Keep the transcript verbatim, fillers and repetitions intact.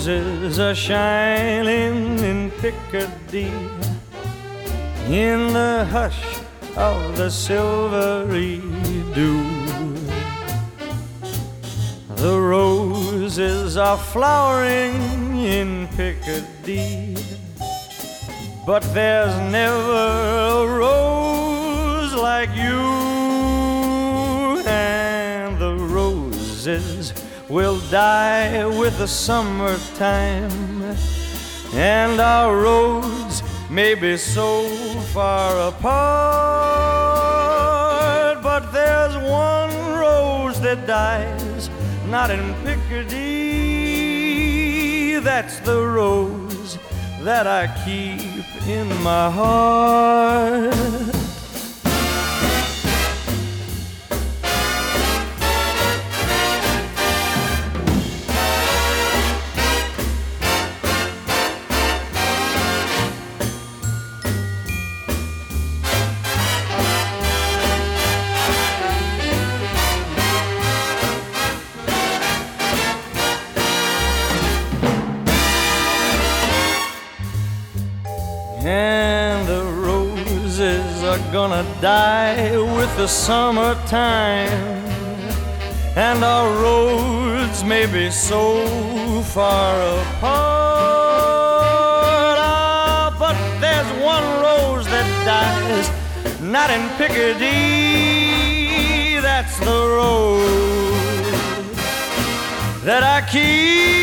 roses are shining in Picardy, in the hush of the silvery dew. The roses are flowering in Picardy, but there's never a rose like you. And the roses will die with the summertime, and our roads may be so far apart, but there's one rose that dies not in Picardy. That's the rose that I keep in my heart. And the roses are gonna die with the summertime, and our roads may be so far apart. Ah, but there's one rose that dies not in Picardy. That's the rose that I keep